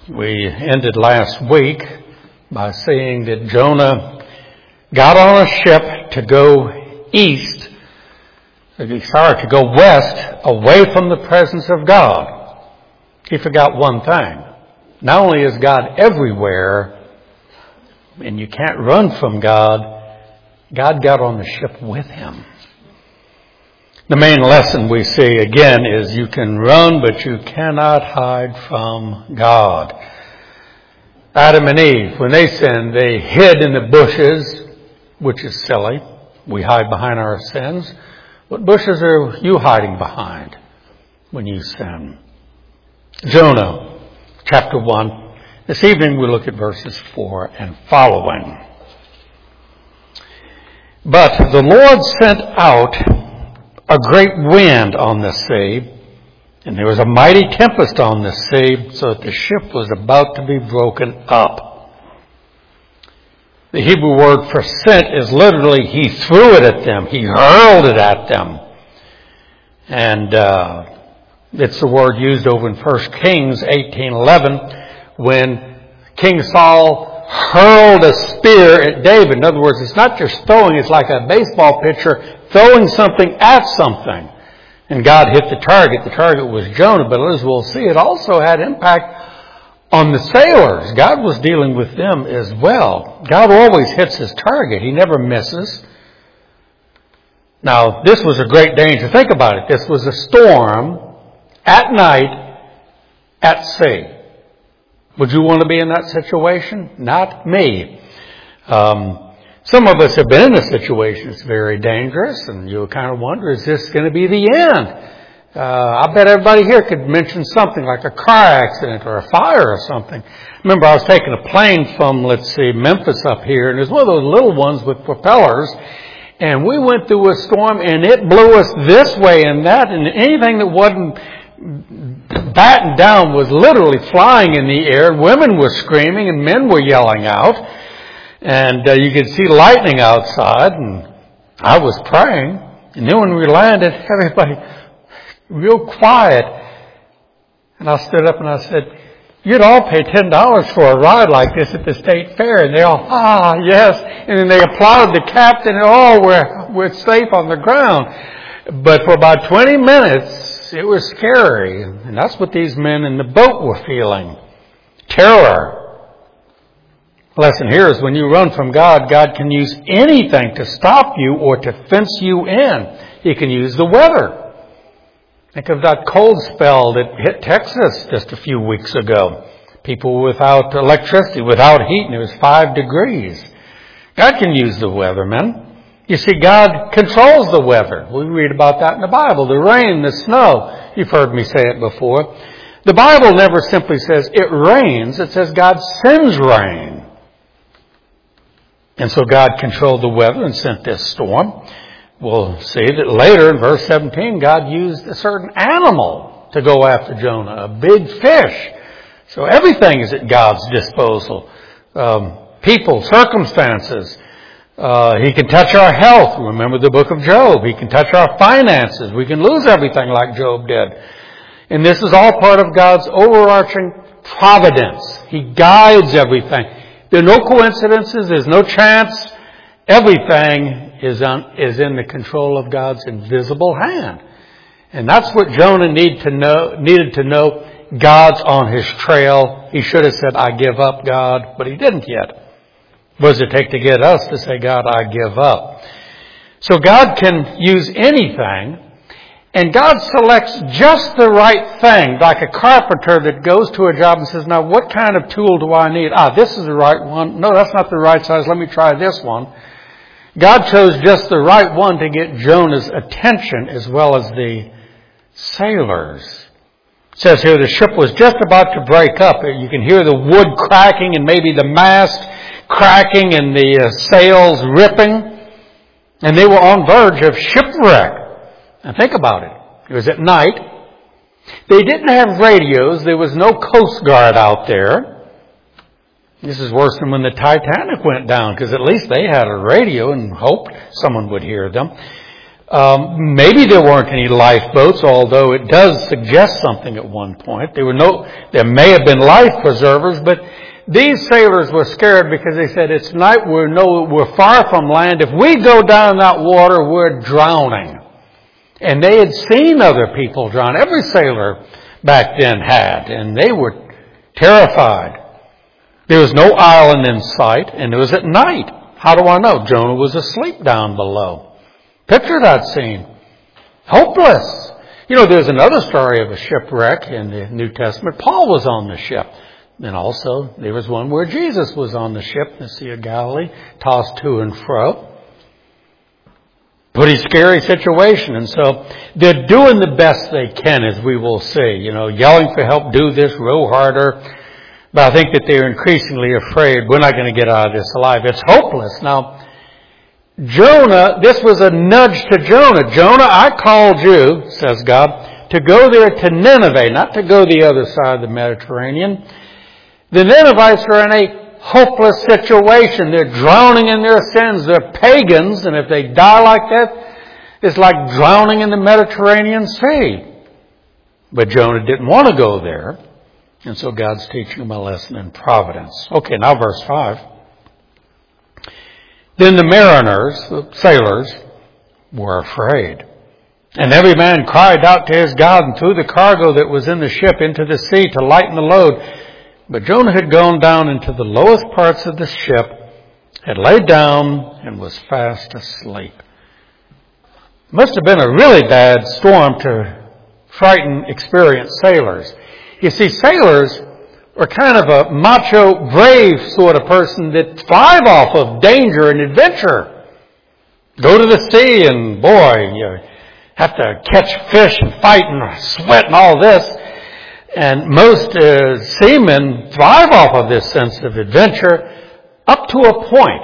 We ended last week by saying that Jonah got on a ship to go to go west, away from the presence of God. He forgot one thing. Not only is God everywhere, and you can't run from God, God got on the ship with him. The main lesson we see again is you can run, but you cannot hide from God. Adam and Eve, when they sinned, they hid in the bushes, which is silly. We hide behind our sins. What bushes are you hiding behind when you sin? Jonah, chapter 1. This evening we look at verses 4 and following. But the Lord sent out a great wind on the sea, and there was a mighty tempest on the sea, so that the ship was about to be broken up. The Hebrew word for sent is literally he threw it at them. He hurled it at them. And it's the word used over in 1 Kings 18:11 when King Saul hurled a spear at David. In other words, it's not just throwing, it's like a baseball pitcher throwing something at something. And God hit the target. The target was Jonah, but as we'll see, it also had impact on the sailors. God was dealing with them as well. God always hits his target. He never misses. Now, this was a great danger. Think about it. This was a storm at night at sea. Would you want to be in that situation? Not me. Some of us have been in a situation that's very dangerous, and you'll kind of wonder, is this going to be the end? I bet everybody here could mention something like a car accident or a fire or something. Remember, I was taking a plane from, Memphis up here, and it was one of those little ones with propellers, and we went through a storm, and it blew us this way and that, and anything that wasn't battened down was literally flying in the air. Women were screaming, and men were yelling out. And you could see lightning outside, and I was praying. And then when we landed, everybody real quiet. And I stood up and I said, you'd all pay $10 for a ride like this at the state fair. And they all, yes. And then they applauded the captain, and we're safe on the ground. But for about 20 minutes, it was scary. And that's what these men in the boat were feeling. Terror. Lesson here is when you run from God, God can use anything to stop you or to fence you in. He can use the weather. Think of that cold spell that hit Texas just a few weeks ago. People were without electricity, without heat, and it was 5 degrees. God can use the weather, men. You see, God controls the weather. We read about that in the Bible. The rain, the snow. You've heard me say it before. The Bible never simply says it rains. It says God sends rain. And so God controlled the weather and sent this storm. We'll see that later in verse 17, God used a certain animal to go after Jonah, a big fish. So everything is at God's disposal. People, circumstances. He can touch our health. Remember the book of Job. He can touch our finances. We can lose everything like Job did. And this is all part of God's overarching providence. He guides everything. There are no coincidences. There's no chance. Everything is in the control of God's invisible hand. And that's what Jonah needed to know. God's on his trail. He should have said, I give up, God, but he didn't yet. What does it take to get us to say, God, I give up? So God can use anything. And God selects just the right thing, like a carpenter that goes to a job and says, now what kind of tool do I need? This is the right one. No, that's not the right size. Let me try this one. God chose just the right one to get Jonah's attention as well as the sailors. It says here the ship was just about to break up. You can hear the wood cracking and maybe the mast cracking and the sails ripping. And they were on verge of shipwreck. Now think about it. It was at night. They didn't have radios. There was no Coast Guard out there. This is worse than when the Titanic went down, because at least they had a radio and hoped someone would hear them. Maybe there weren't any lifeboats, although it does suggest something at one point. There may have been life preservers, but these sailors were scared because they said, it's night, we're far from land. If we go down that water, we're drowning. And they had seen other people drown. Every sailor back then had, and they were terrified. There was no island in sight, and it was at night. How do I know? Jonah was asleep down below. Picture that scene. Hopeless. There's another story of a shipwreck in the New Testament. Paul was on the ship. And also, there was one where Jesus was on the ship in the Sea of Galilee, tossed to and fro. Pretty scary situation. And so, they're doing the best they can, as we will see. Yelling for help, do this, row harder. But I think that they're increasingly afraid we're not going to get out of this alive. It's hopeless. Now, Jonah, this was a nudge to Jonah. Jonah, I called you, says God, to go there to Nineveh, not to go the other side of the Mediterranean. The Ninevites are in a hopeless situation. They're drowning in their sins. They're pagans, and if they die like that, it's like drowning in the Mediterranean Sea. But Jonah didn't want to go there, and so God's teaching him a lesson in providence. Okay, now verse 5. Then the mariners, the sailors, were afraid. And every man cried out to his God and threw the cargo that was in the ship into the sea to lighten the load. But Jonah had gone down into the lowest parts of the ship, had laid down, and was fast asleep. Must have been a really bad storm to frighten experienced sailors. You see, sailors are kind of a macho, brave sort of person that thrive off of danger and adventure. Go to the sea and, boy, you have to catch fish and fight and sweat and all this. And most seamen thrive off of this sense of adventure up to a point.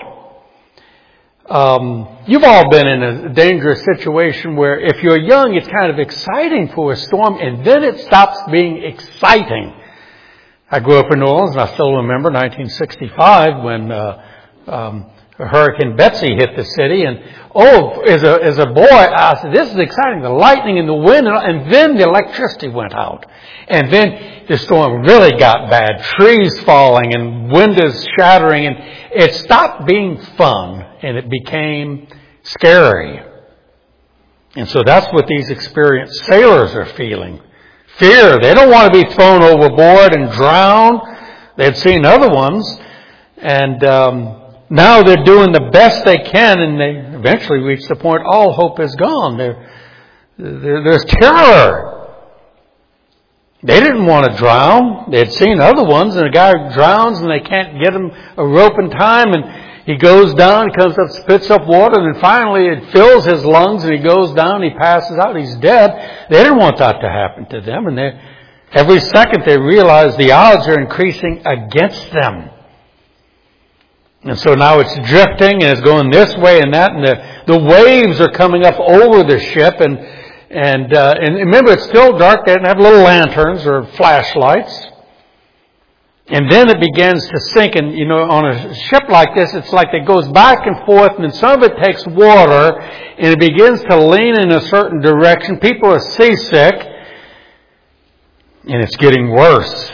You've all been in a dangerous situation where if you're young, it's kind of exciting for a storm, and then it stops being exciting. I grew up in New Orleans, and I still remember 1965 when Hurricane Betsy hit the city. And as a boy, I said, "This is exciting! The lightning and the wind," and then the electricity went out, and then the storm really got bad. Trees falling and windows shattering, and it stopped being fun, and it became scary. And so that's what these experienced sailors are feeling. Fear. They don't want to be thrown overboard and drown. They'd seen other ones. And now they're doing the best they can, and they eventually reach the point all hope is gone. There's terror. They didn't want to drown. They'd seen other ones, and a guy drowns and they can't get him a rope in time, and he goes down, comes up, spits up water, and then finally it fills his lungs, and he goes down, he passes out, he's dead. They didn't want that to happen to them, and every second they realize the odds are increasing against them. And so now it's drifting, and it's going this way and that, and the waves are coming up over the ship, and remember, it's still dark. They didn't have little lanterns or flashlights. And then it begins to sink. And, on a ship like this, it's like it goes back and forth, and then some of it takes water, and it begins to lean in a certain direction. People are seasick, and it's getting worse.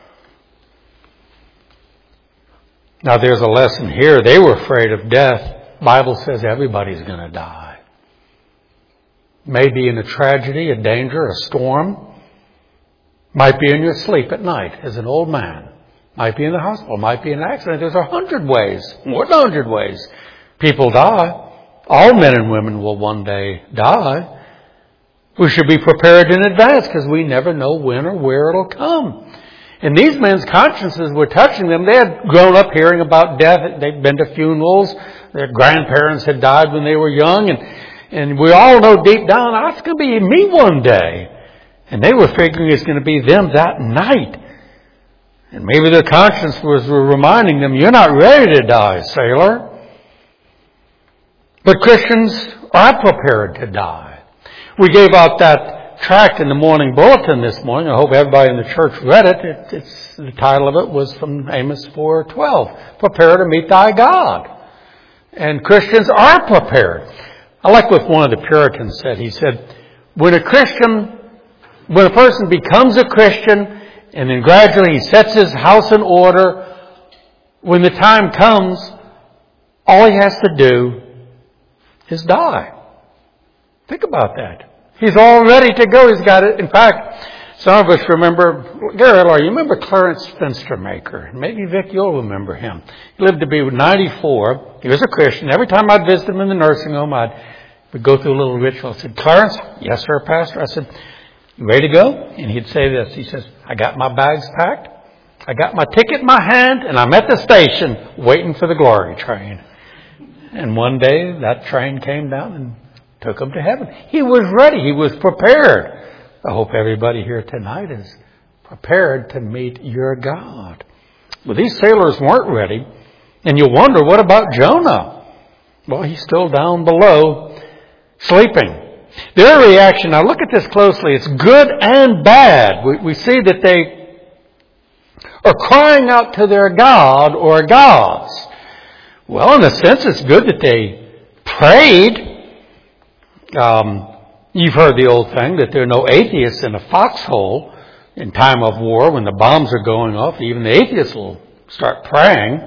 Now, there's a lesson here. They were afraid of death. The Bible says everybody's going to die. Maybe in a tragedy, a danger, a storm. Might be in your sleep at night as an old man. Might be in the hospital. Might be in an accident. There's 100 ways, more than 100 ways. People die. All men and women will one day die. We should be prepared in advance because we never know when or where it'll come. And these men's consciences were touching them. They had grown up hearing about death. They'd been to funerals. Their grandparents had died when they were young. And we all know deep down, that's going to be me one day. And they were figuring it's going to be them that night. And maybe their conscience was reminding them, you're not ready to die, sailor. But Christians are prepared to die. We gave out that tract in the morning bulletin this morning. I hope everybody in the church read it. The title of it was from Amos 4:12. Prepare to meet thy God. And Christians are prepared. I like what one of the Puritans said. He said, when a person becomes a Christian and then gradually he sets his house in order, when the time comes, all he has to do is die. Think about that. He's all ready to go. He's got it. In fact, some of us remember, Gary, you remember Clarence Fenstermaker? Maybe Vic, you'll remember him. He lived to be 94. He was a Christian. Every time I'd visit him in the nursing home, we'd go through a little ritual. I said, Clarence? Yes, sir, Pastor. I said, you ready to go? And he'd say this. He says, I got my bags packed. I got my ticket in my hand, and I'm at the station waiting for the glory train. And one day, that train came down and took him to heaven. He was ready. He was prepared. I hope everybody here tonight is prepared to meet your God. Well, these sailors weren't ready. And you wonder, what about Jonah? Well, he's still down below, sleeping. Their reaction, now look at this closely, it's good and bad. We see that they are crying out to their God or gods. Well, in a sense, it's good that they prayed. You've heard the old thing that there are no atheists in a foxhole in time of war when the bombs are going off. Even the atheists will start praying.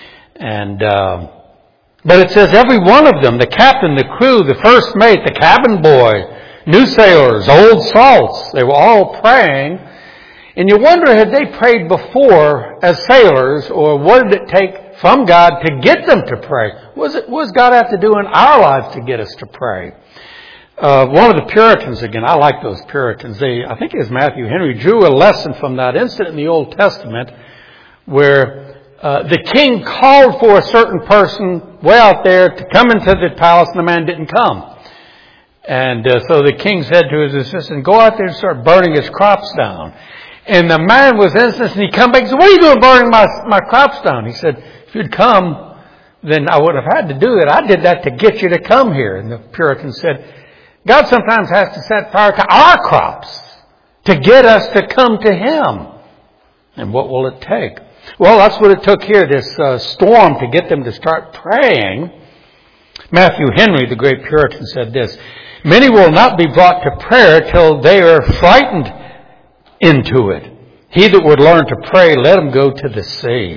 But it says every one of them, the captain, the crew, the first mate, the cabin boy, new sailors, old salts, they were all praying. And you wonder, had they prayed before as sailors, or what did it take from God to get them to pray? What does God have to do in our lives to get us to pray? One of the Puritans, again, I like those Puritans. I think it was Matthew Henry, drew a lesson from that incident in the Old Testament where the king called for a certain person way out there to come into the palace, and the man didn't come. And so the king said to his assistant, go out there and start burning his crops down. And the man was instant, and he come back and said, what are you doing burning my crops down? He said, if you'd come, then I would have had to do that. I did that to get you to come here. And the Puritan said, God sometimes has to set fire to our crops to get us to come to Him. And what will it take? Well, that's what it took here, this storm, to get them to start praying. Matthew Henry, the great Puritan, said this, many will not be brought to prayer till they are frightened into it. He that would learn to pray, let him go to the sea.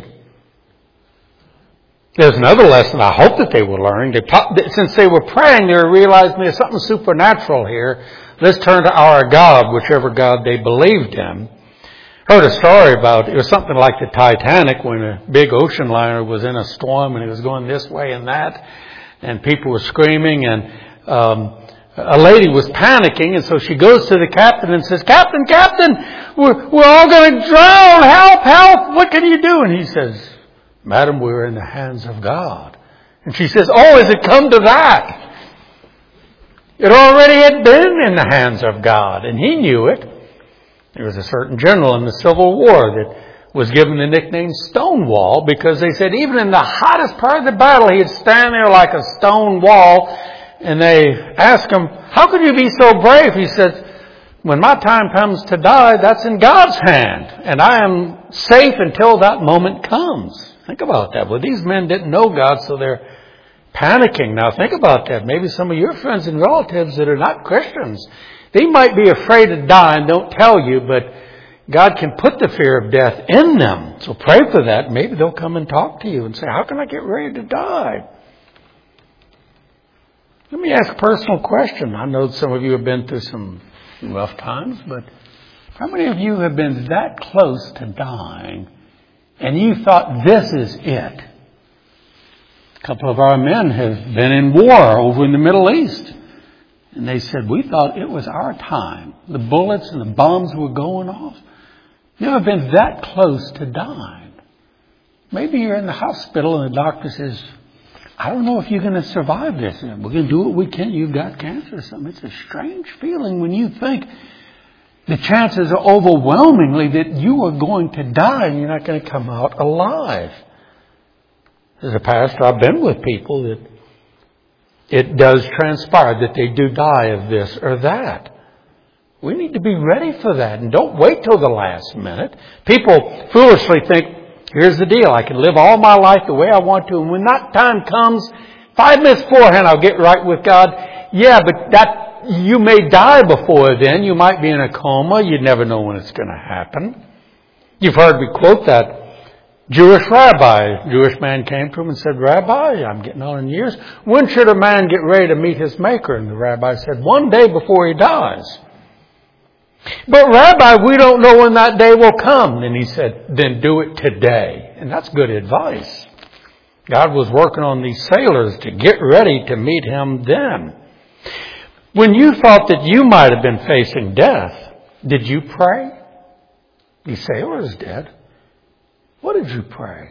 There's another lesson I hope that they were learning. Since they were praying, they realized there's something supernatural here. Let's turn to our God, whichever God they believed in. Heard a story about, it was something like the Titanic when a big ocean liner was in a storm and it was going this way and that. And people were screaming, and a lady was panicking, and so she goes to the captain and says, Captain, we're all going to drown. Help, what can you do? And he says, Madam, we're in the hands of God. And she says, oh, has it come to that? It already had been in the hands of God, and he knew it. There was a certain general in the Civil War that was given the nickname Stonewall because they said even in the hottest part of the battle, he'd stand there like a stone wall. And they asked him, how could you be so brave? He said, when my time comes to die, that's in God's hand. And I am safe until that moment comes. Think about that. Well, these men didn't know God, so they're panicking. Now think about that. Maybe some of your friends and relatives that are not Christians, they might be afraid to die and don't tell you, but God can put the fear of death in them. So pray for that. Maybe they'll come and talk to you and say, how can I get ready to die? Let me ask a personal question. I know some of you have been through some rough times, but how many of you have been that close to dying and you thought this is it? A couple of our men have been in war over in the Middle East. And they said, we thought it was our time. The bullets and the bombs were going off. You ever been that close to dying? Maybe you're in the hospital and the doctor says, I don't know if you're going to survive this. We're going to do what we can. You've got cancer or something. It's a strange feeling when you think the chances are overwhelmingly that you are going to die and you're not going to come out alive. As a pastor, I've been with people that it does transpire that they do die of this or that. We need to be ready for that and don't wait till the last minute. People foolishly think, here's the deal, I can live all my life the way I want to, and when that time comes, 5 minutes beforehand I'll get right with God. Yeah, but you may die before then. You might be in a coma. You never know when it's going to happen. You've heard me quote that Jewish rabbi. A Jewish man came to him and said, Rabbi, I'm getting on in years. When should a man get ready to meet his Maker? And the rabbi said, one day before he dies. But Rabbi, we don't know when that day will come. And he said, then do it today. And that's good advice. God was working on these sailors to get ready to meet Him then. When you thought that you might have been facing death, did you pray? These sailors did. What did you pray?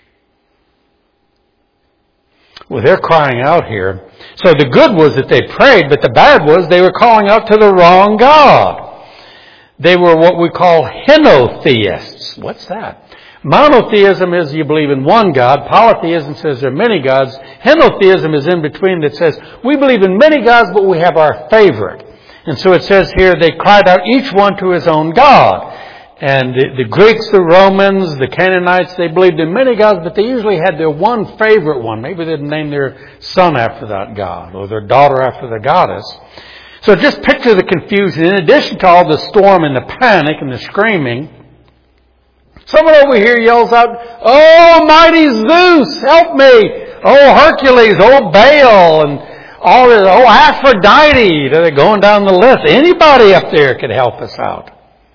Well, they're crying out here. So the good was that they prayed, but the bad was they were calling out to the wrong God. They were what we call henotheists. What's that? Monotheism is you believe in one God. Polytheism says there are many gods. Henotheism is in between that says we believe in many gods, but we have our favorite. And so it says here they cried out each one to his own God. And the Greeks, the Romans, the Canaanites, they believed in many gods, but they usually had their one favorite one. Maybe they'd name their son after that god or their daughter after the goddess. So just picture the confusion. In addition to all the storm and the panic and the screaming, someone over here yells out, oh, mighty Zeus, help me. Oh, Hercules, oh, Baal, and all this, oh, Aphrodite. They're going down the list. Anybody up there could help us out.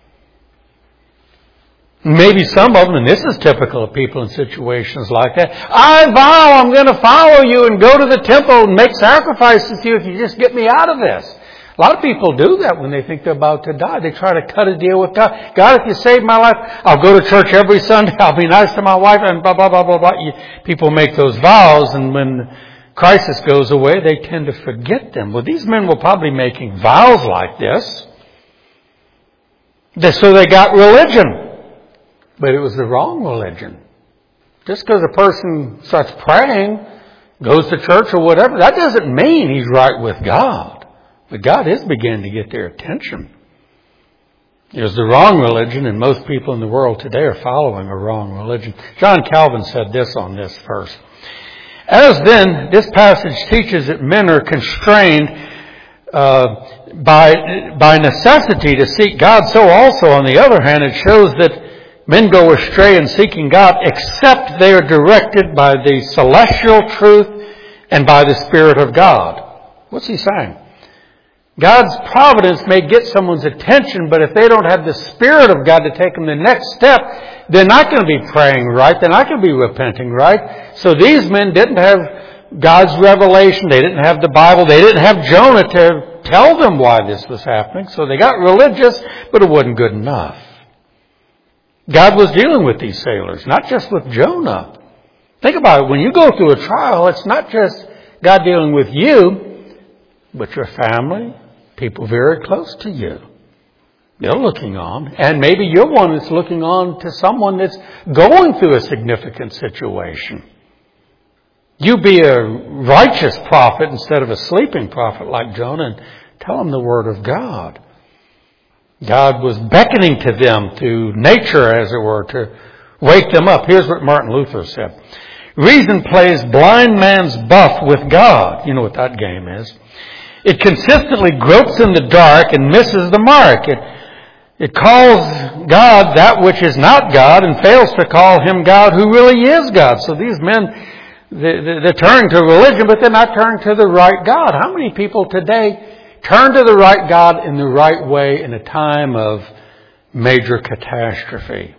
Maybe some of them, and this is typical of people in situations like that, I vow I'm going to follow you and go to the temple and make sacrifices to you if you just get me out of this. A lot of people do that when they think they're about to die. They try to cut a deal with God. God, if you save my life, I'll go to church every Sunday. I'll be nice to my wife and blah, blah, blah, blah, blah. People make those vows, and when crisis goes away, they tend to forget them. Well, these men were probably making vows like this. So they got religion. But it was the wrong religion. Just because a person starts praying, goes to church or whatever, that doesn't mean he's right with God. But God is beginning to get their attention. It was the wrong religion, and most people in the world today are following a wrong religion. John Calvin said this on this verse. As then, this passage teaches that men are constrained by necessity to seek God, so also, on the other hand, it shows that men go astray in seeking God except they are directed by the celestial truth and by the Spirit of God. What's he saying? God's providence may get someone's attention, but if they don't have the Spirit of God to take them the next step, they're not going to be praying right. They're not going to be repenting right. So these men didn't have God's revelation. They didn't have the Bible. They didn't have Jonah to tell them why this was happening. So they got religious, but it wasn't good enough. God was dealing with these sailors, not just with Jonah. Think about it. When you go through a trial, it's not just God dealing with you, but your family, people very close to you. They're looking on. And maybe you're one that's looking on to someone that's going through a significant situation. You be a righteous prophet instead of a sleeping prophet like Jonah and tell them the Word of God. God was beckoning to them through nature, as it were, to wake them up. Here's what Martin Luther said. Reason plays blind man's buff with God. You know what that game is. It consistently gropes in the dark and misses the mark. It calls God that which is not God and fails to call Him God who really is God. So these men, they're turning to religion, but they're not turning to the right God. How many people today turn to the right God in the right way in a time of major catastrophe?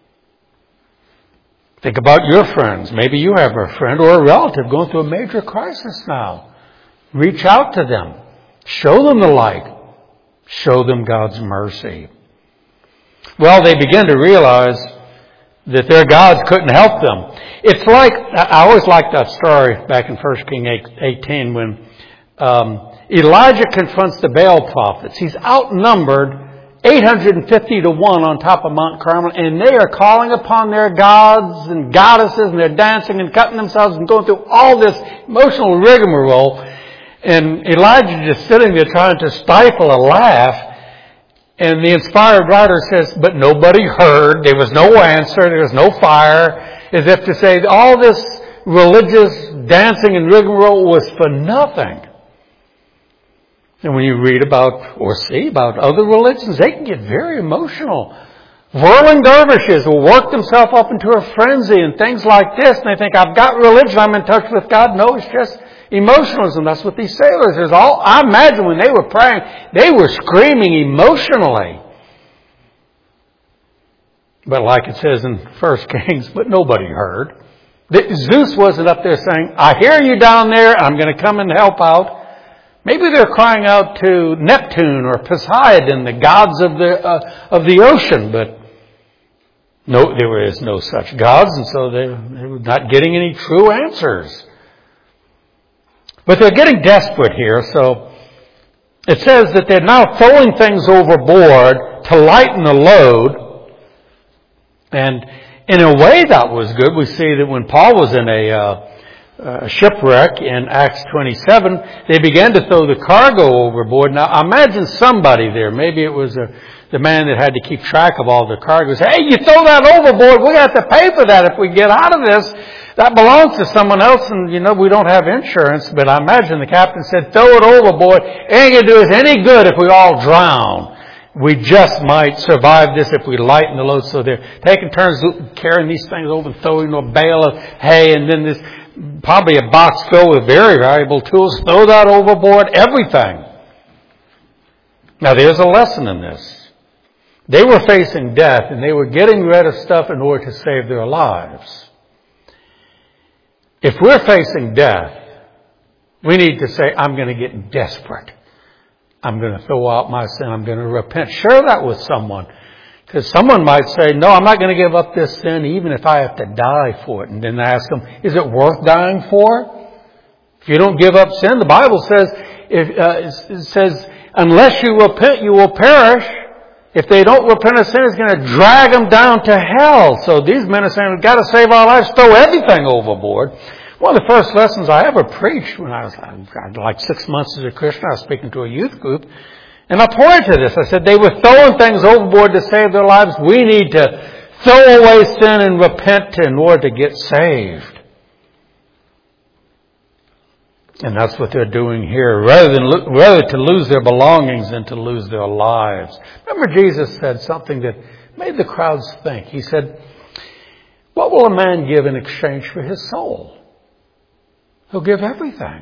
Think about your friends. Maybe you have a friend or a relative going through a major crisis now. Reach out to them. Show them the light. Show them God's mercy. Well, they begin to realize that their gods couldn't help them. It's like, I always liked that story back in 1 Kings 18 when Elijah confronts the Baal prophets. He's outnumbered 850 to 1 on top of Mount Carmel, and they are calling upon their gods and goddesses, and they're dancing and cutting themselves and going through all this emotional rigmarole. And Elijah just sitting there trying to stifle a laugh. And the inspired writer says, but nobody heard. There was no answer. There was no fire. As if to say all this religious dancing and rigmarole was for nothing. And when you read about or see about other religions, they can get very emotional. Whirling dervishes will work themselves up into a frenzy and things like this. And they think, I've got religion, I'm in touch with God. No, it's just emotionalism. That's what these sailors is. I imagine when they were praying, they were screaming emotionally. But like it says in 1 Kings, but nobody heard. Zeus wasn't up there saying, I hear you down there, I'm going to come and help out. Maybe they're crying out to Neptune or Poseidon, the gods of the ocean, but no, there is no such gods, and so they're not getting any true answers. But they're getting desperate here, so it says that they're now throwing things overboard to lighten the load. And in a way that was good. We see that when Paul was in a shipwreck in Acts 27, they began to throw the cargo overboard. Now imagine somebody there, maybe it was the man that had to keep track of all the cargo, say, hey, you throw that overboard, we have to pay for that if we get out of this. That belongs to someone else, and we don't have insurance. But I imagine the captain said, throw it overboard. It ain't going to do us any good if we all drown. We just might survive this if we lighten the load. So they're taking turns carrying these things over and throwing a bale of hay, and then this probably a box filled with very valuable tools. Throw that overboard, everything. Now there's a lesson in this. They were facing death, and they were getting rid of stuff in order to save their lives. If we're facing death, we need to say, I'm going to get desperate. I'm going to throw out my sin. I'm going to repent. Share that with someone. Because someone might say, no, I'm not going to give up this sin even if I have to die for it. And then ask them, is it worth dying for? If you don't give up sin, the Bible says, it says, unless you repent, you will perish. If they don't repent of sin, it's going to drag them down to hell. So these men are saying, we've got to save our lives, throw everything overboard. One of the first lessons I ever preached when I was like 6 months as a Christian, I was speaking to a youth group, and I pointed to this. I said, they were throwing things overboard to save their lives. We need to throw away sin and repent in order to get saved. And that's what they're doing here, rather to lose their belongings than to lose their lives. Remember, Jesus said something that made the crowds think. He said, what will a man give in exchange for his soul? He'll give everything.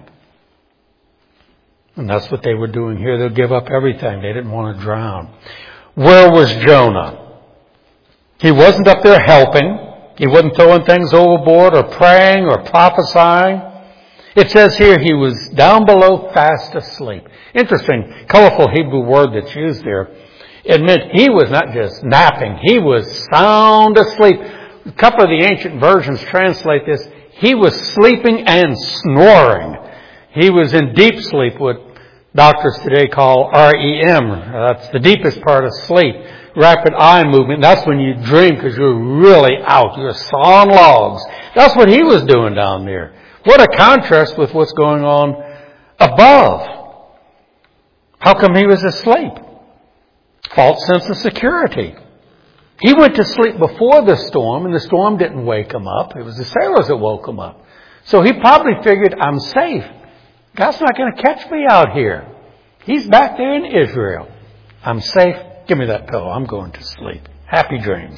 And that's what they were doing here. They'll give up everything. They didn't want to drown. Where was Jonah? He wasn't up there helping. He wasn't throwing things overboard or praying or prophesying. It says here he was down below fast asleep. Interesting, colorful Hebrew word that's used there. It meant he was not just napping. He was sound asleep. A couple of the ancient versions translate this. He was sleeping and snoring. He was in deep sleep, what doctors today call REM. That's the deepest part of sleep. Rapid eye movement. That's when you dream because you're really out. You're sawing logs. That's what he was doing down there. What a contrast with what's going on above. How come he was asleep? False sense of security. He went to sleep before the storm, and the storm didn't wake him up. It was the sailors that woke him up. So he probably figured, I'm safe. God's not going to catch me out here. He's back there in Israel. I'm safe. Give me that pillow. I'm going to sleep. Happy dreams.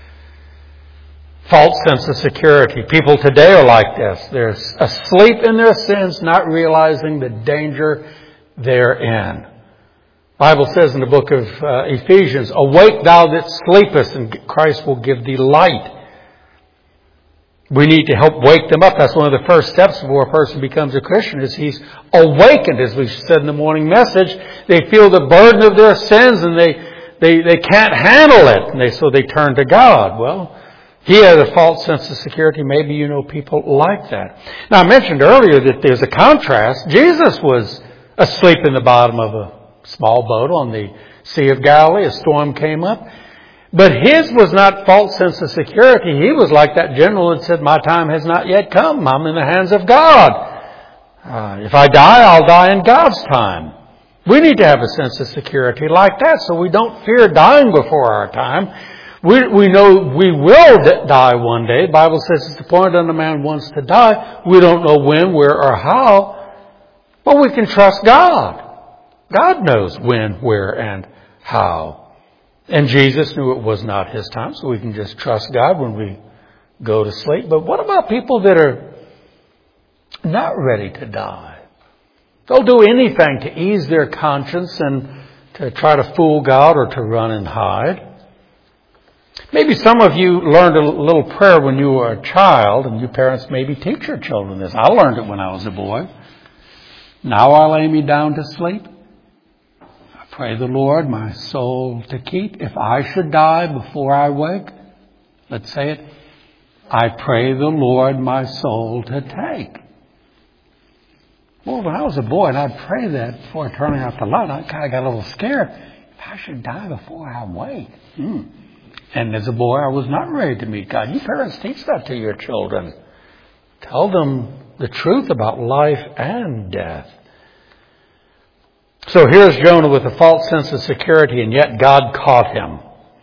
False sense of security. People today are like this. They're asleep in their sins, not realizing the danger they're in. The Bible says in the book of Ephesians, awake thou that sleepest, and Christ will give thee light. We need to help wake them up. That's one of the first steps before a person becomes a Christian, is he's awakened, as we said in the morning message. They feel the burden of their sins and they can't handle it. And so they turn to God. Well, he had a false sense of security. Maybe you know people like that. Now, I mentioned earlier that there's a contrast. Jesus was asleep in the bottom of a small boat on the Sea of Galilee. A storm came up. But his was not false sense of security. He was like that general that said, my time has not yet come. I'm in the hands of God. If I die, I'll die in God's time. We need to have a sense of security like that so we don't fear dying before our time. We know we will die one day. The Bible says it's appointed unto man once to die. We don't know when, where, or how. But we can trust God. God knows when, where, and how. And Jesus knew it was not His time, so we can just trust God when we go to sleep. But what about people that are not ready to die? They'll do anything to ease their conscience and to try to fool God or to run and hide. Maybe some of you learned a little prayer when you were a child, and you parents maybe teach your children this. I learned it when I was a boy. Now I lay me down to sleep. I pray the Lord my soul to keep. If I should die before I wake, let's say it, I pray the Lord my soul to take. Well, when I was a boy and I'd pray that before turning out the light, I kind of got a little scared. If I should die before I wake. And as a boy, I was not ready to meet God. You parents teach that to your children. Tell them the truth about life and death. So here's Jonah with a false sense of security, and yet God caught him.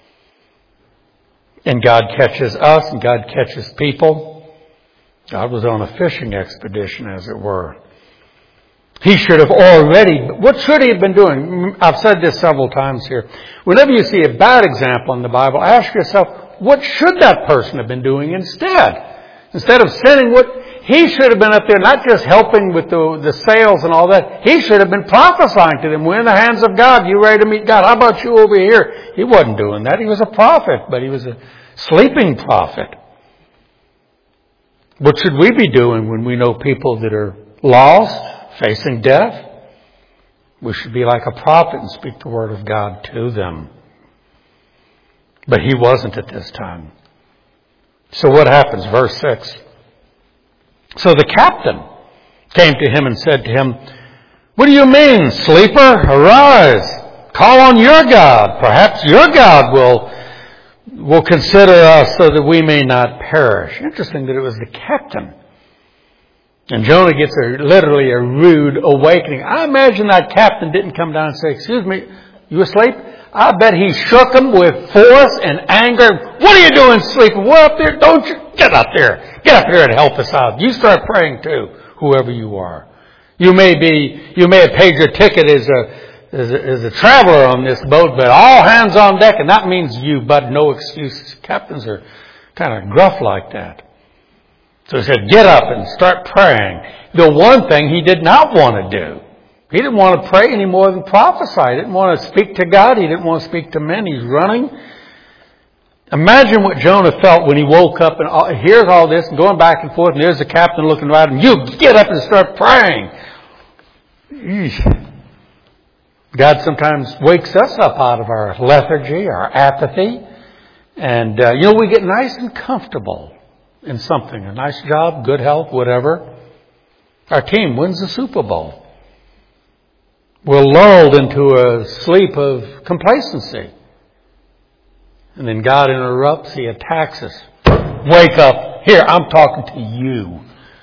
And God catches us, and God catches people. God was on a fishing expedition, as it were. He should have already, what should he have been doing? I've said this several times here. Whenever you see a bad example in the Bible, ask yourself, what should that person have been doing instead? Instead of sinning, he should have been up there not just helping with the sales and all that. He should have been prophesying to them. We're in the hands of God. You ready to meet God? How about you over here? He wasn't doing that. He was a prophet, but he was a sleeping prophet. What should we be doing when we know people that are lost, facing death? We should be like a prophet and speak the word of God to them. But he wasn't at this time. So what happens? Verse 6. So the captain came to him and said to him, "What do you mean, sleeper? Arise, call on your God. Perhaps your God will consider us so that we may not perish." Interesting that it was the captain. And Jonah gets literally a rude awakening. I imagine that captain didn't come down and say, "Excuse me, you asleep?" I bet he shook him with force and anger. "What are you doing sleeping? We're up there. Don't you? Get up there. Get up here and help us out. You start praying too, whoever you are. You may have paid your ticket as a traveler on this boat, but all hands on deck, and that means you, but no excuse." Captains are kind of gruff like that. So he said, "Get up and start praying." The one thing he did not want to do. He didn't want to pray any more than prophesy. He didn't want to speak to God. He didn't want to speak to men. He's running. Imagine what Jonah felt when he woke up and hears all this and going back and forth, and there's the captain looking right at him. "You get up and start praying." Eesh. God sometimes wakes us up out of our lethargy, our apathy, and we get nice and comfortable in something. A nice job, good health, whatever. Our team wins the Super Bowl. We're lulled into a sleep of complacency. And then God interrupts. He attacks us. "Wake up. Here, I'm talking to you."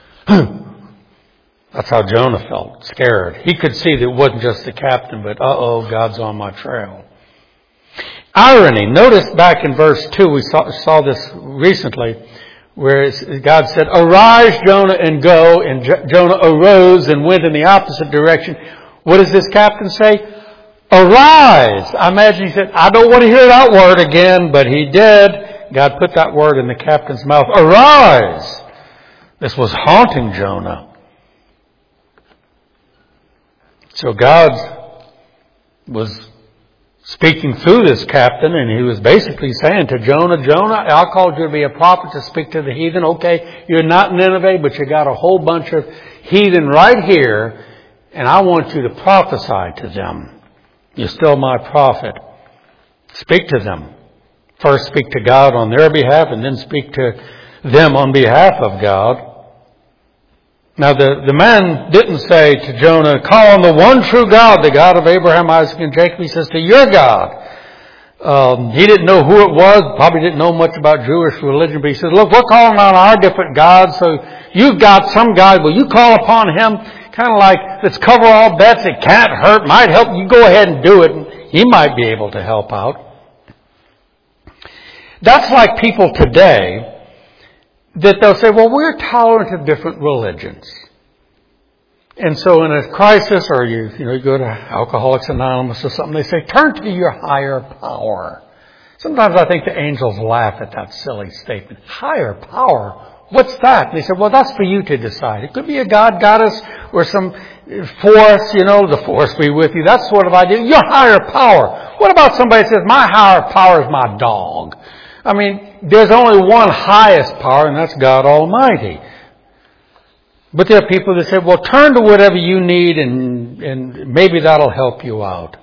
That's how Jonah felt, scared. He could see that it wasn't just the captain, but God's on my trail. Irony. Notice back in verse 2, we saw this recently, where God said, "Arise, Jonah, and go." And Jonah arose and went in the opposite direction. What does this captain say? "Arise." I imagine he said, "I don't want to hear that word again," but he did. God put that word in the captain's mouth. Arise. This was haunting Jonah. So God was speaking through this captain, and he was basically saying to Jonah, "Jonah, I called you to be a prophet to speak to the heathen. Okay, you're not Nineveh, but you got a whole bunch of heathen right here, and I want you to prophesy to them. You're still my prophet. Speak to them. First speak to God on their behalf, and then speak to them on behalf of God." Now the man didn't say to Jonah, "Call on the one true God, the God of Abraham, Isaac, and Jacob." He says, "To your God." He didn't know who it was, probably didn't know much about Jewish religion, but he says, "Look, we're calling on our different gods, so you've got some God. Will you call upon him? Kind of like, let's cover all bets. It can't hurt, might help. You go ahead and do it. And he might be able to help out." That's like people today that they'll say, "Well, we're tolerant of different religions. And so in a crisis, or you go to Alcoholics Anonymous or something, they say, turn to your higher power. Sometimes I think the angels laugh at that silly statement. Higher power? What's that? And they said, well, that's for you to decide. It could be a God, goddess, or some force, the force be with you. That sort of idea. Your higher power. What about somebody who says, my higher power is my dog? I mean, there's only one highest power, and that's God Almighty. But there are people that say, well, turn to whatever you need and maybe that'll help you out.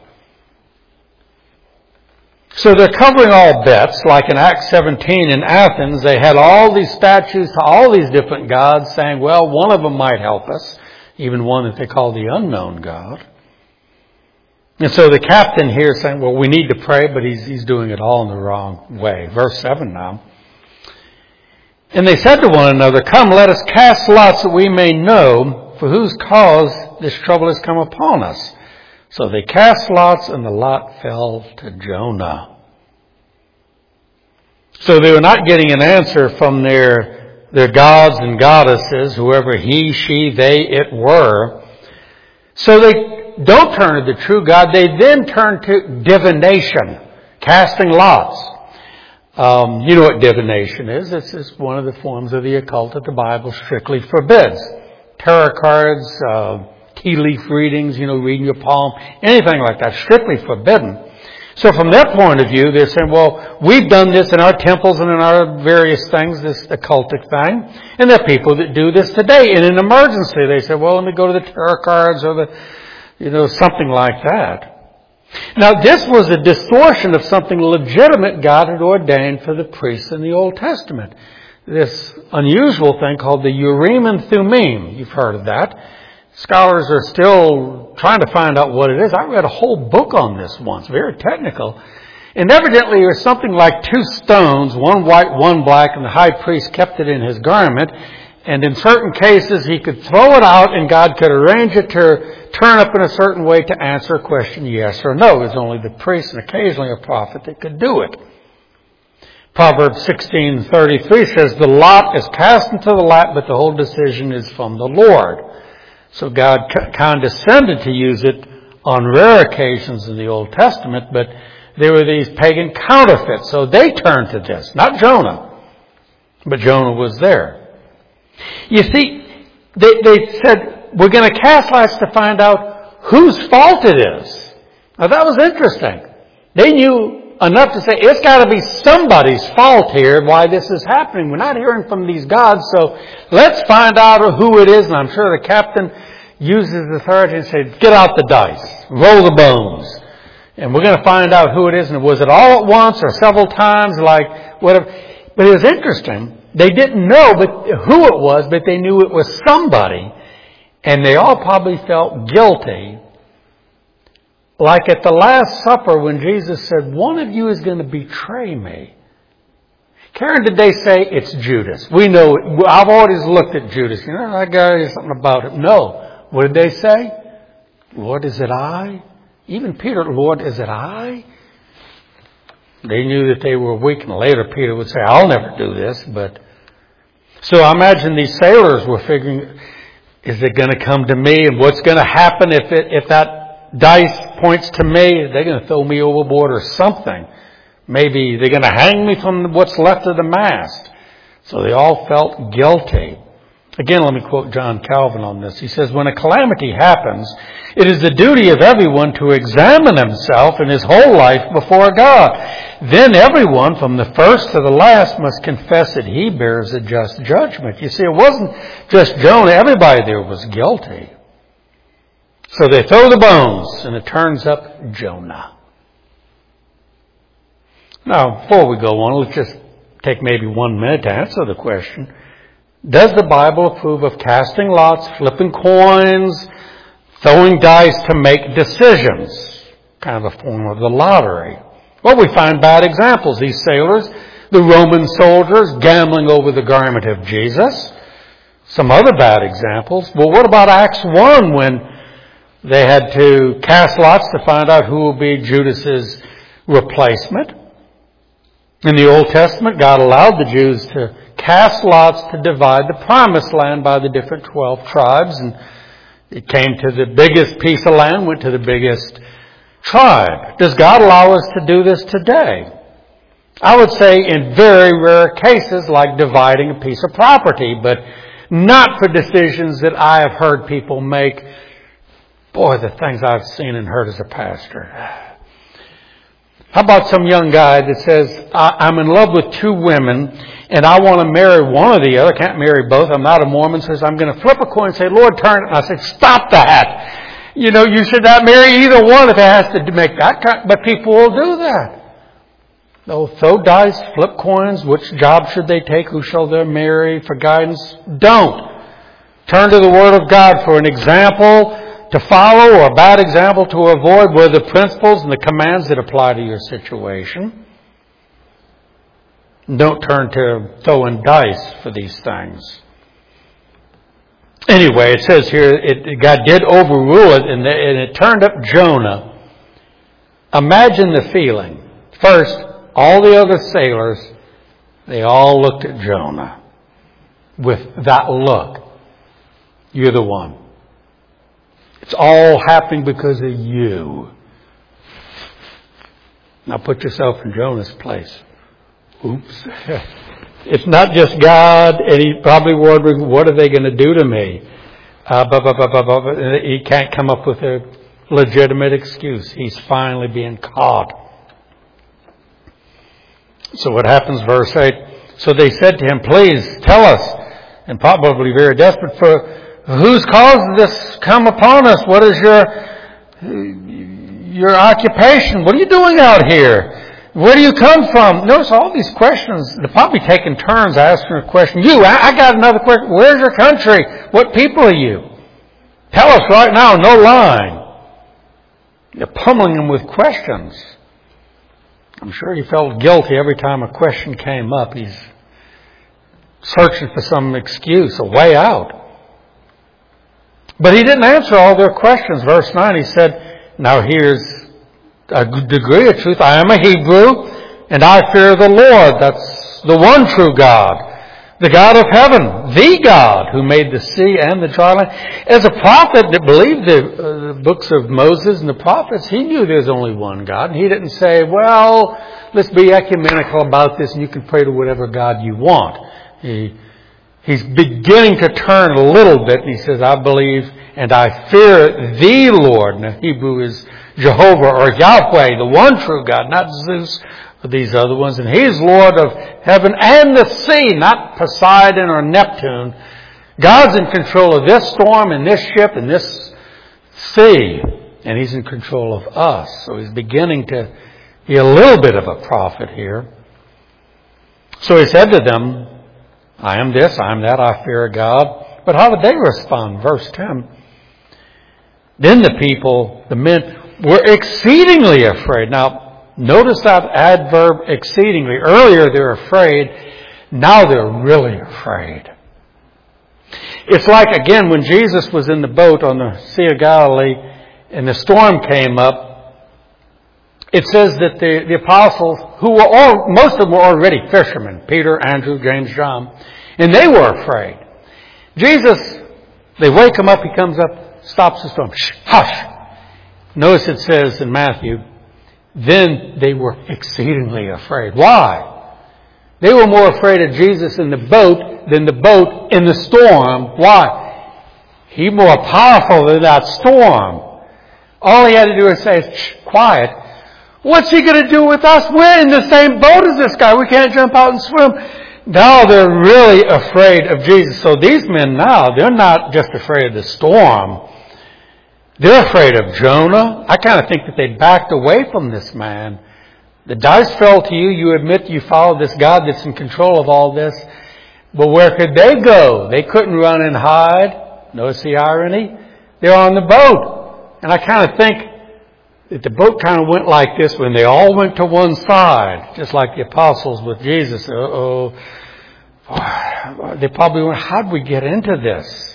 So they're covering all bets, like in Acts 17 in Athens, they had all these statues to all these different gods saying, well, one of them might help us, even one that they call the unknown God. And so the captain here is saying, well, we need to pray, but he's doing it all in the wrong way. Verse 7 now. And they said to one another, come, let us cast lots that we may know for whose cause this trouble has come upon us. So they cast lots, and the lot fell to Jonah. So they were not getting an answer from their gods and goddesses, whoever he, she, they, it were. So they don't turn to the true God. They then turn to divination, casting lots. You know what divination is. This is one of the forms of the occult that the Bible strictly forbids. Tarot cards, tea leaf readings, reading your palm, anything like that, strictly forbidden. So from their point of view, they're saying, well, we've done this in our temples and in our various things, this occultic thing, and there are people that do this today. In an emergency, they say, well, let me go to the tarot cards or something like that. Now, this was a distortion of something legitimate God had ordained for the priests in the Old Testament. This unusual thing called the Urim and Thummim. You've heard of that. Scholars are still trying to find out what it is. I read a whole book on this once, very technical. And evidently it was something like two stones, one white, one black, and the high priest kept it in his garment. And in certain cases, he could throw it out and God could arrange it to turn up in a certain way to answer a question yes or no. It was only the priest and occasionally a prophet that could do it. Proverbs 16:33 says, the lot is cast into the lap, but the whole decision is from the Lord. So God condescended to use it on rare occasions in the Old Testament, but there were these pagan counterfeits. So they turned to this, not Jonah, but Jonah was there. You see, they said, we're going to cast lots to find out whose fault it is. Now that was interesting. They knew enough to say, it's got to be somebody's fault here why this is happening. We're not hearing from these gods, so let's find out who it is. And I'm sure the captain uses authority and says, get out the dice, roll the bones. And we're going to find out who it is. And was it all at once or several times, like whatever? But it was interesting. They didn't know who it was, but they knew it was somebody. And they all probably felt guilty. Like at the Last Supper when Jesus said, one of you is going to betray me. Karen, did they say it's Judas? We know it. I've always looked at Judas. That guy, there's something about it. No. What did they say? Lord, is it I? Even Peter, Lord, is it I? They knew that they were weak, and later Peter would say, I'll never do this. So I imagine these sailors were figuring, is it going to come to me? And what's going to happen if that dice points to me? They're going to throw me overboard or something. Maybe they're going to hang me from what's left of the mast. So they all felt guilty. Again, let me quote John Calvin on this. He says, when a calamity happens, it is the duty of everyone to examine himself and his whole life before God. Then everyone, from the first to the last, must confess that he bears a just judgment. You see, it wasn't just Jonah. Everybody there was guilty. So they throw the bones, and it turns up Jonah. Now, before we go on, let's just take maybe 1 minute to answer the question. Does the Bible approve of casting lots, flipping coins, throwing dice to make decisions? Kind of a form of the lottery. Well, we find bad examples. These sailors, the Roman soldiers gambling over the garment of Jesus. Some other bad examples. Well, what about Acts 1 when they had to cast lots to find out who will be Judas's replacement? In the Old Testament, God allowed the Jews to cast lots to divide the promised land by the different 12 tribes. And It came to the biggest piece of land, went to the biggest tribe. Does God allow us to do this today? I would say in very rare cases, like dividing a piece of property, but not for decisions that I have heard people make. Boy, the things I've seen and heard as a pastor. How about some young guy that says, I'm in love with two women and I want to marry one or the other. I can't marry both. I'm not a Mormon. Says, I'm going to flip a coin and say, Lord, turn it. And I say, stop that. You know, you should not marry either one if it has to make that kind. But people will do that. They'll throw dice, flip coins. Which job should they take? Who shall they marry for guidance? Don't. Turn to the Word of God for an example to follow or a bad example to avoid. What are the principles and the commands that apply to your situation? Don't turn to throwing dice for these things. Anyway, it says here, God did overrule it, and it turned up Jonah. Imagine the feeling. First, all the other sailors, they all looked at Jonah with that look. You're the one. It's all happening because of you. Now put yourself in Jonah's place. Oops. It's not just God, and he's probably wondering, what are they going to do to me? He can't come up with a legitimate excuse. He's finally being caught. So what happens, verse 8? So they said to him, please tell us, and probably very desperate, for whose cause did this come upon us? What is your occupation? What are you doing out here? Where do you come from? Notice all these questions. They're probably taking turns asking a question. I got another question. Where's your country? What people are you? Tell us right now, no lying. They're pummeling him with questions. I'm sure he felt guilty every time a question came up. He's searching for some excuse, a way out. But he didn't answer all their questions. Verse 9, he said, now here's a degree of truth. I am a Hebrew, and I fear the Lord. That's the one true God, the God of heaven, the God who made the sea and the dry land. As a prophet that believed the books of Moses and the prophets, he knew there's only one God. And he didn't say, well, let's be ecumenical about this and you can pray to whatever God you want. He's beginning to turn a little bit, and he says, I believe and I fear the Lord. Now, Hebrew is Jehovah or Yahweh, the one true God, not Zeus or these other ones. And He's Lord of heaven and the sea, not Poseidon or Neptune. God's in control of this storm and this ship and this sea. And He's in control of us. So He's beginning to be a little bit of a prophet here. So He said to them, I am this, I am that, I fear God. But how did they respond? Verse 10. Then the people, the men, were exceedingly afraid. Now, notice that adverb exceedingly. Earlier they're afraid. Now they're really afraid. It's like, again, when Jesus was in the boat on the Sea of Galilee and the storm came up, it says that the apostles, who were most of them were already fishermen, Peter, Andrew, James, John, and they were afraid. Jesus, they wake him up, he comes up, stops the storm. Shh, hush. Notice it says in Matthew, then they were exceedingly afraid. Why? They were more afraid of Jesus in the boat than the boat in the storm. Why? He's more powerful than that storm. All he had to do was say, shh, quiet. What's he going to do with us? We're in the same boat as this guy. We can't jump out and swim. Now they're really afraid of Jesus. So these men now, they're not just afraid of the storm. They're afraid of Jonah. I kind of think that they backed away from this man. The dice fell to you. You admit you follow this God that's in control of all this. But where could they go? They couldn't run and hide. Notice the irony. They're on the boat. And I kind of think that the boat kind of went like this when they all went to one side, just like the apostles with Jesus. They probably went, how'd we get into this?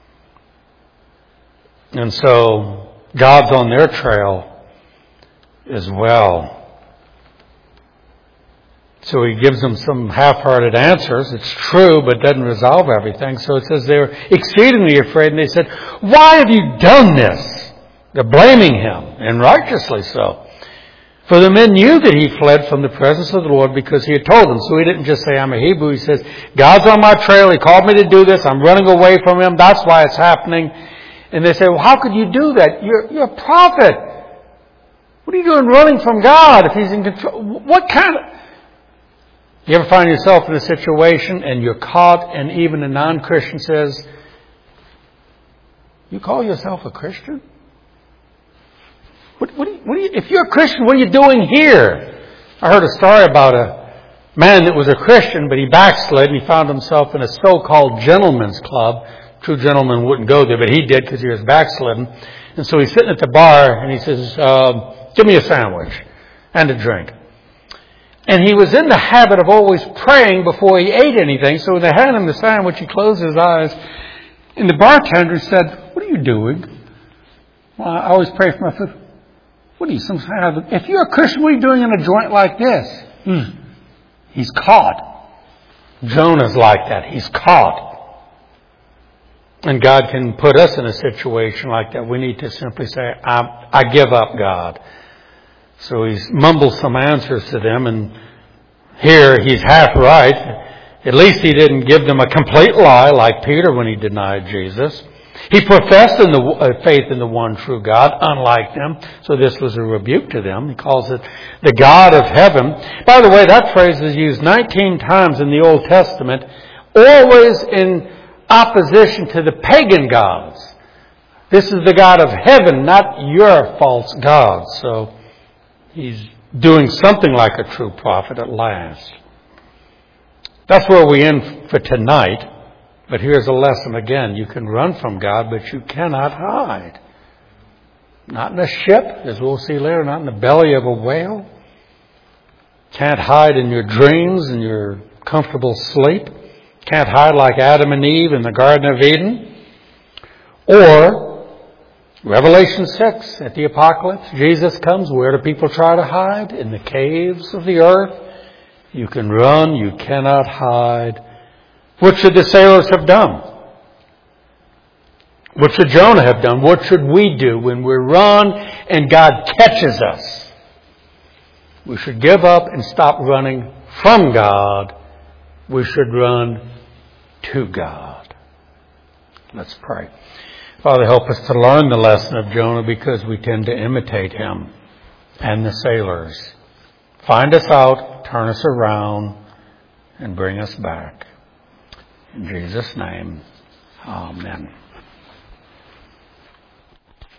And so God's on their trail as well. So he gives them some half-hearted answers. It's true, but doesn't resolve everything. So it says they were exceedingly afraid, and they said, "Why have you done this?" They're blaming him, and righteously so. For the men knew that he fled from the presence of the Lord because he had told them. So he didn't just say, "I'm a Hebrew." He says, "God's on my trail. He called me to do this. I'm running away from him. That's why it's happening." And they say, "Well, how could you do that? You're a prophet. What are you doing running from God if he's in control? What kind of..." You ever find yourself in a situation and you're caught, and even a non-Christian says, "You call yourself a Christian? If you're a Christian, what are you doing here?" I heard a story about a man that was a Christian, but he backslid and he found himself in a so-called gentleman's club. True gentleman wouldn't go there, but he did because he was backslidden. And so he's sitting at the bar and he says, "Give me a sandwich and a drink." And he was in the habit of always praying before he ate anything. So when they handed him the sandwich, he closed his eyes. And the bartender said, "What are you doing?" "Well, I always pray for my food." "What are you, some kind of... If you're a Christian, what are you doing in a joint like this?" He's caught. Jonah's like that. He's caught. And God can put us in a situation like that. We need to simply say, I give up, God. So he's mumbled some answers to them, and here he's half right. At least he didn't give them a complete lie like Peter when he denied Jesus. He professed in the faith in the one true God, unlike them. So this was a rebuke to them. He calls it the God of heaven. By the way, that phrase is used 19 times in the Old Testament, always in opposition to the pagan gods. This is the God of heaven, not your false gods. So he's doing something like a true prophet at last. That's where we end for tonight. But here's a lesson again. You can run from God, but you cannot hide. Not in a ship, as we'll see later, not in the belly of a whale. Can't hide in your dreams and your comfortable sleep. Can't hide like Adam and Eve in the Garden of Eden. Or, Revelation 6, at the Apocalypse, Jesus comes. Where do people try to hide? In the caves of the earth. You can run, you cannot hide. What should the sailors have done? What should Jonah have done? What should we do when we run and God catches us? We should give up and stop running from God. We should run to God. Let's pray. Father, help us to learn the lesson of Jonah, because we tend to imitate him and the sailors. Find us out, turn us around, and bring us back. In Jesus' name, amen.